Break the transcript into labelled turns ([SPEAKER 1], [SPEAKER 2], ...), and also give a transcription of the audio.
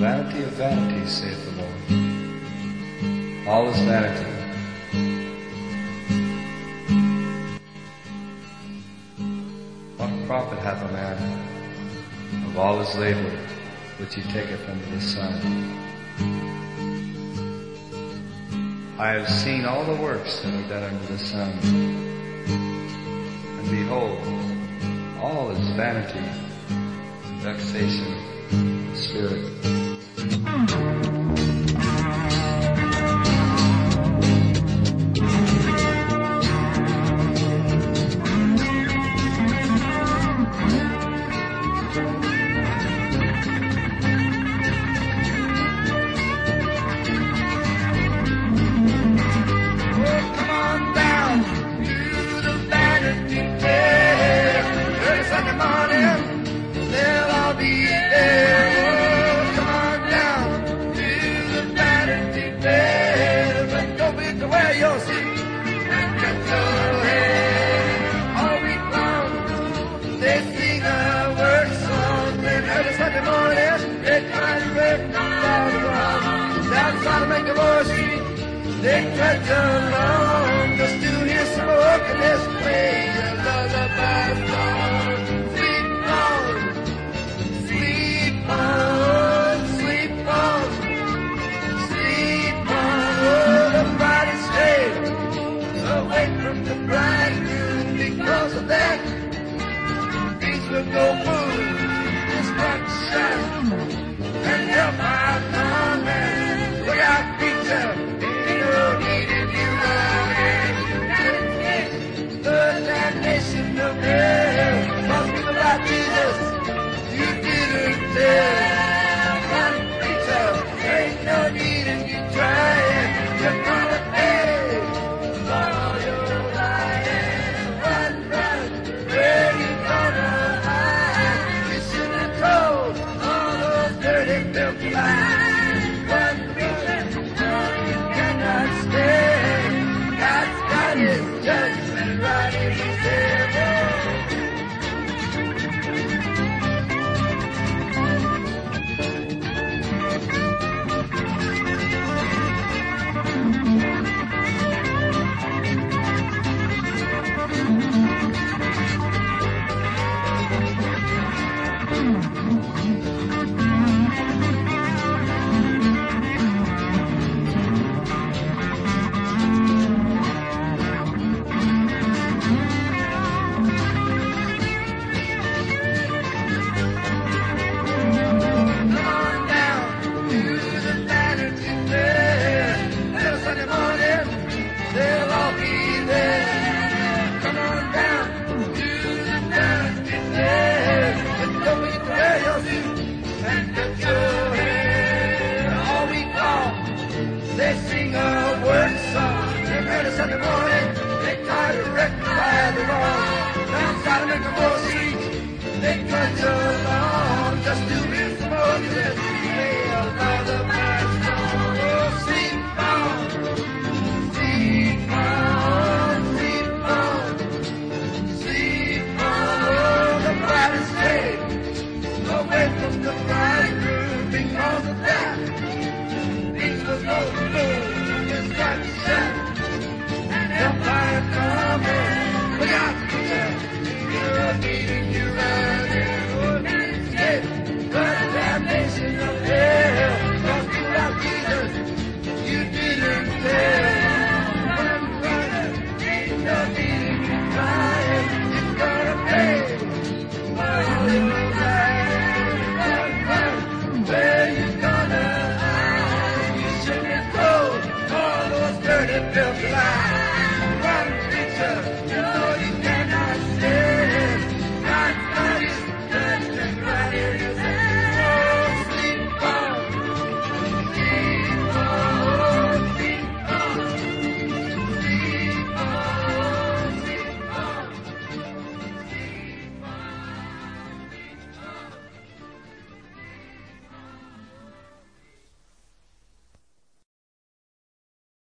[SPEAKER 1] Vanity of vanities, saith the Lord. All is vanity. What profit hath a man of all his labor which he taketh under the sun? I have seen all the works that are done under the sun, and behold, all is vanity, vexation, spirit.
[SPEAKER 2] They trudge along just to hear smoke and this play a lullaby song. Sleep on, sleep on, sleep on, sleep on. Oh, the bride stay away from the bridegroom. Because of that, things will go boom. This bright shine and help our coming. Look out, preacher. The damnation of hell. Most people like Jesus, you didn't tell. Run, preacher, ain't no need in you trying. You're gonna pay for all your lying. Run, run, where you gonna hide? You should have told all those dirty, filthy lies. Run, preacher, no, you cannot stay. God's got his judgment right in his heaven. Sunday morning, they try to rectify the wrong. Down Sodom and Gomorrah Street, they trudge along just to hear some more of this tale by the man's song. Oh, sleep on, sleep on, sleep on, sleep on. Oh, the bride is stayed away from the bridegroom. Because of that, things will go blue. It's got to shine. Empire coming, look out, you're needing you right here. United States, the damnation of hell. Don't do like Jesus, you didn't tell. Run, running, ain't no needing you crying. It's gonna pay for all your life. Run, run, where you gonna hide? You shouldn't have told all those dirty, filthy lies.